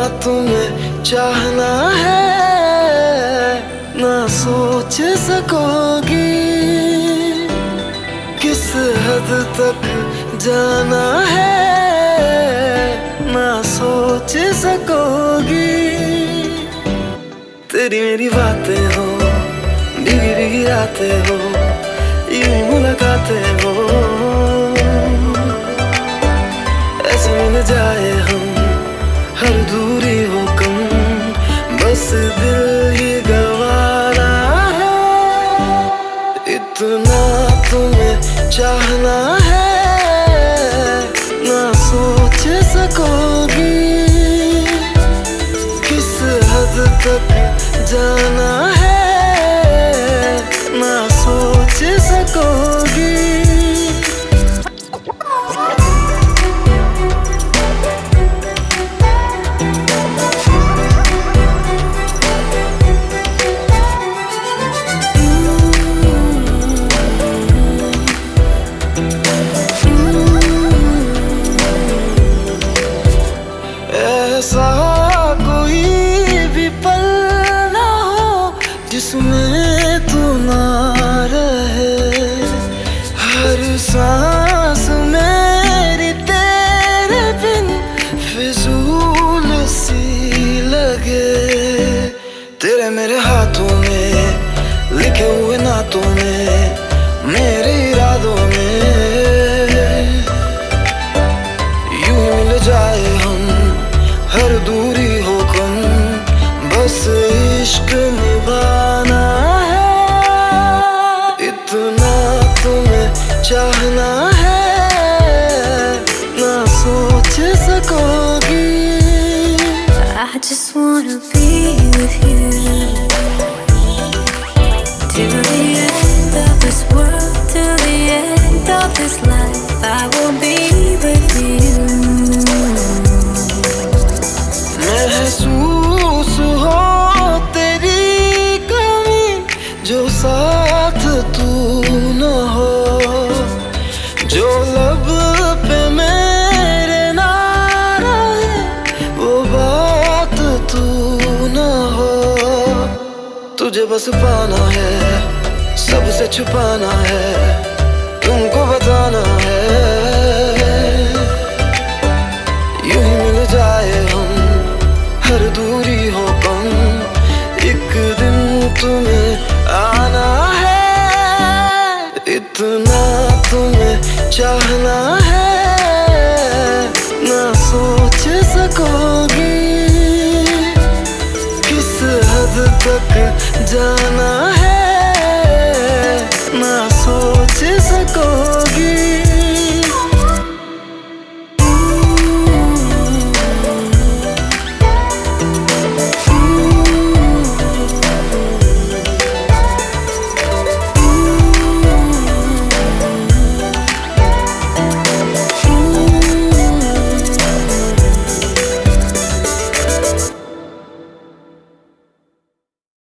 तुम्हें चाहना है ना सोच सकोगी किस हद तक जाना है ना सोच सकोगी। तेरी मेरी बातें हो भीगी भीगी रातें हो यूं ही मुलाकातें हो ऐसे मिल जाए हम हर दूरी हो कम बस दिल ही गवारा है। इतना तुम्हें चाहना है ना सोच सकोगी किस हद तक जाना है ना सोच सकोगी। ऐसा कोई भी पल ना हो जिसमें तू ना रहे, हर सांस मेरी तेरे बिन फिजूल सी लगे। तेरे मेरे हाथों में लिखे हुए नातों में मेरे इरादों में यूं ही मिल जाए हम हर दूरी हो कम बस इश्क निभाना है। इतना तुम्हें चाहना है ना सोच सकोगी। I just wanna be with you till the end of this world, till the end of this life. I will be with you. महसूस हो तेरी कमी जो साथ तू न हो, जो लब पे मेरे ना रहे वो बात तू न हो। तुझे बस पाना है सबसे छुपाना है तुमको बताना है यूं ही मिल जाए हम हर दूरी हो कम एक दिन तुम्हें आना है। इतना तुम्हें चाहना है ना सोच सकोगी किस हद तक जाना